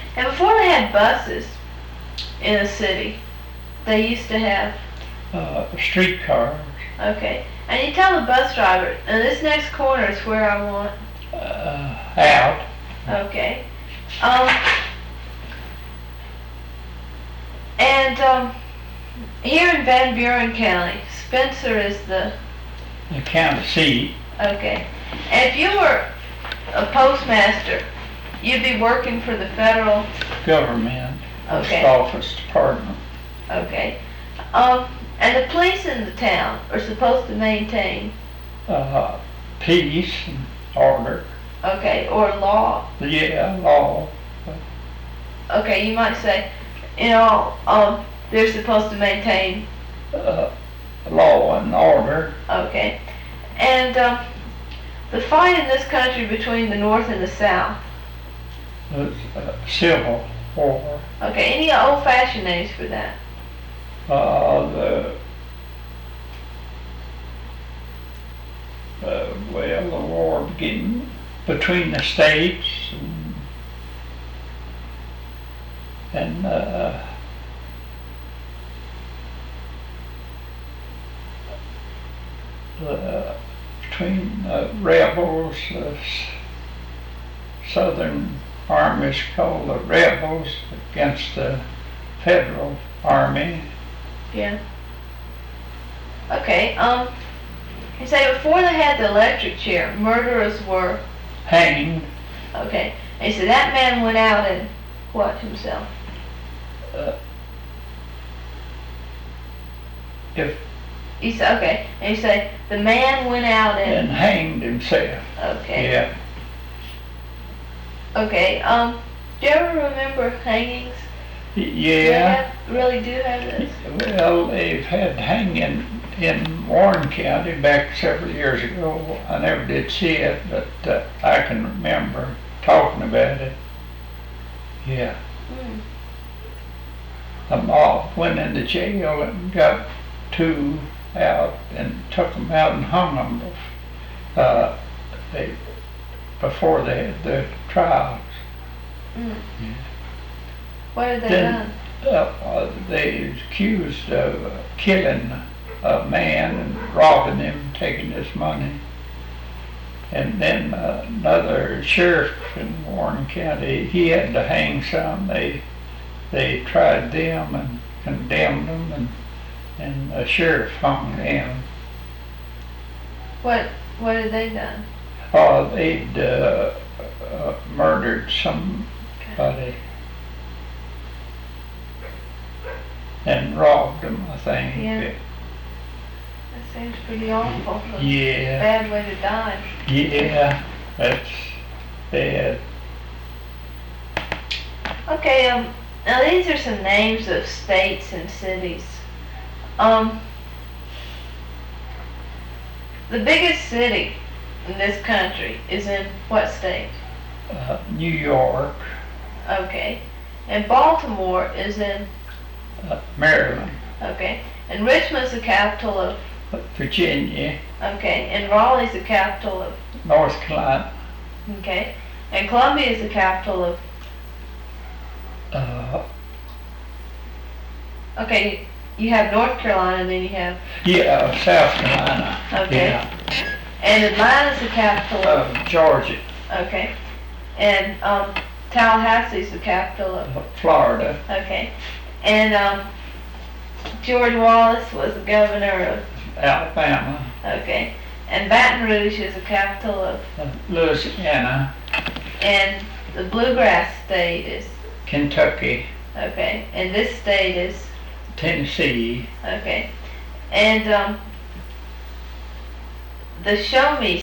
And before they had buses in a city, they used to have, streetcars. okay. And you tell the bus driver, and this next corner is where I want, Out. okay. And here in Van Buren County, Spencer is the, County seat. okay. And if you were a postmaster, you'd be working for the federal, Government. Post Okay. office department. okay. And the police in the town are supposed to maintain, Peace and order. okay, or law. Yeah, law. Okay, you might say, they're supposed to maintain, Law and order. okay. And the fight in this country between the North and the South, Civil war. okay, any old-fashioned names for that? The war began between the states and between rebels, Southern Army is called the rebels against the Federal Army. Yeah. Okay, you say before they had the electric chair, murderers were, Hanged. okay. And you say that man went out and what himself? If You say, okay, and you say the man went out and and, hanged himself. okay. Yeah. Okay, do you ever remember hangings? Yeah. They really do have this? Well, they've had hanging in Warren County back several years ago. I never did see it, but I can remember talking about it. Yeah. Hmm. A mob went into jail and got two out and took them out and hung them before they had the trials. Mm. Yeah. What had they Then- done? They accused of killing a man and robbing him, taking his money. And then another sheriff in Warren County, he had to hang some. They tried them and condemned them, and the sheriff hung them. What had they done? They'd murdered somebody and robbed them, I think. Yeah. That seems pretty awful. Yeah. Bad way to die. Yeah, that's bad. Okay, now these are some names of states and cities. The biggest city in this country is in what state? New York, Okay. And Baltimore is in, Maryland, okay. And Richmond's the capital of, Virginia, okay. And Raleigh's the capital of, North Carolina, okay. And Columbia is the capital of, okay, you have North Carolina and then you have, South Carolina. okay. Yeah. And Atlanta's the capital of, Georgia, okay. And Tallahassee's the capital of, Florida, okay. And George Wallace was the governor of, Alabama, okay. And Baton Rouge is the capital of, Louisiana, and the Bluegrass State is, Kentucky, okay. And this state is, Tennessee, okay. And the Show Me